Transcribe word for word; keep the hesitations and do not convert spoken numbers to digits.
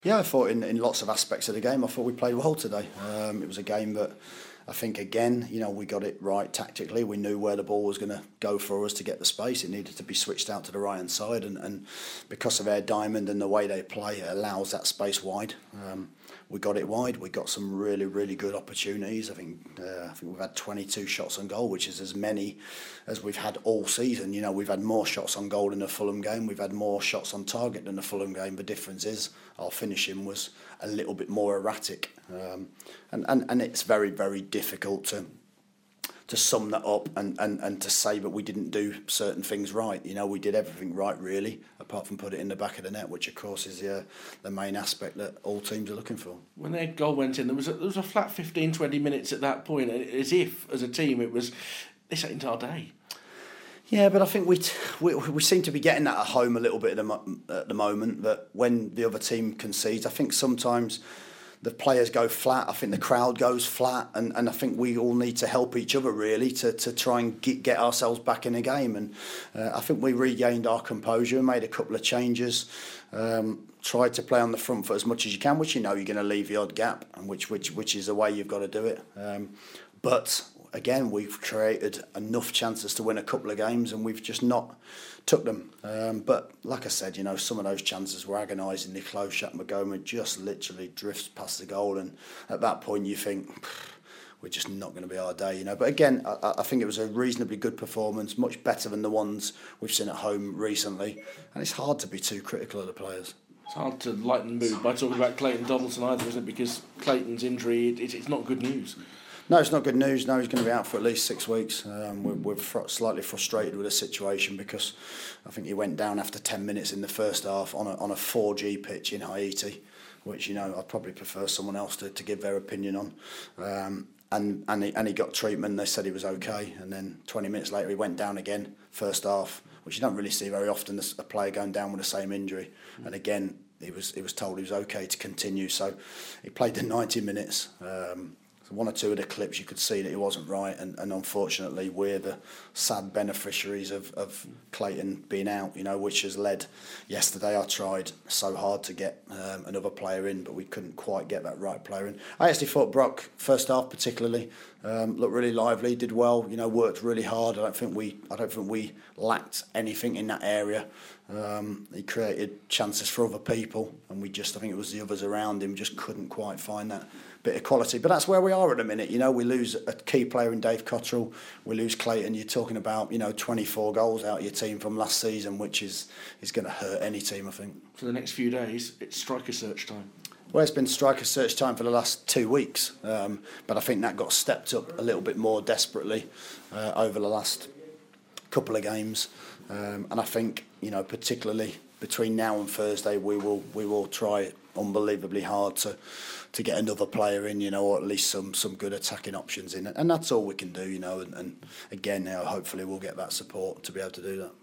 Yeah, I thought in, in lots of aspects of the game, I thought we played well today. Um, it was a game that I think, again, you know, we got it right tactically. We knew where the ball was going to go for us to get the space. It needed to be switched out to the right-hand side. And, and because of Air Diamond and the way they play, it allows that space wide. Um, we got it wide. We got some really, really good opportunities. I think uh, I think we've had twenty-two shots on goal, which is as many as we've had all season. You know, we've had more shots on goal in the Fulham game. We've had more shots on target than the Fulham game. The difference is our finishing was a little bit more erratic. Um, and, and, and it's very, very difficult to to sum that up and, and, and to say that we didn't do certain things right. You know, we did everything right, really, apart from put it in the back of the net, which, of course, is the, uh, the main aspect that all teams are looking for. When their goal went in, there was a, there was a flat fifteen, twenty minutes at that point, as if, as a team, it was, this ain't our day. Yeah, but I think we, t- we we seem to be getting that at home a little bit at the, mo- at the moment, that when the other team concedes, I think sometimes the players go flat, I think the crowd goes flat, and, and I think we all need to help each other, really, to, to try and get, get ourselves back in the game. And uh, I think we regained our composure, made a couple of changes, um, tried to play on the front foot as much as you can, which you know you're going to leave the odd gap, and which, which, which is the way you've got to do it. Um, but... Again, we've created enough chances to win a couple of games and we've just not took them. Um, but like I said, you know, some of those chances were agonisingly close. Shaq Magoma just literally drifts past the goal, and at that point you think, we're just not going to be our day, you know. But again, I, I think it was a reasonably good performance, much better than the ones we've seen at home recently. And it's hard to be too critical of the players. It's hard to lighten the mood by talking about Clayton Donaldson either, isn't it? Because Clayton's injury, it, it's not good news. No, it's not good news. No, he's going to be out for at least six weeks. Um, we're we're fr- slightly frustrated with the situation because I think he went down after ten minutes in the first half on a on a four G pitch in Haiti, which, you know, I'd probably prefer someone else to, to give their opinion on. Um, and and he, and he got treatment. They said he was okay, and then twenty minutes later he went down again. First half, which you don't really see very often, a player going down with the same injury. And again, he was he was told he was okay to continue. So he played the ninety minutes. Um, One or two of the clips you could see that he wasn't right, and, and unfortunately we're the sad beneficiaries of, of Clayton being out, you know, which has led. Yesterday I tried so hard to get um, another player in, but we couldn't quite get that right player in. I actually thought Brock, first half particularly, um, looked really lively, did well, you know, worked really hard. I don't think we I don't think we lacked anything in that area. Um, he created chances for other people, and we just, I think it was the others around him, just couldn't quite find that bit of quality. But that's where we are at the minute. You know, we lose a key player in Dave Cotterill, we lose Clayton. You're talking about, you know, twenty-four goals out of your team from last season, which is is going to hurt any team, I think. For the next few days, it's striker search time. Well, it's been striker search time for the last two weeks, um, but I think that got stepped up a little bit more desperately uh, over the last couple of games, um, and I think, you know, particularly between now and Thursday, we will we will try unbelievably hard to to get another player in, you know, or at least some some good attacking options in, and that's all we can do, you know. And, and again, now hopefully we'll get that support to be able to do that.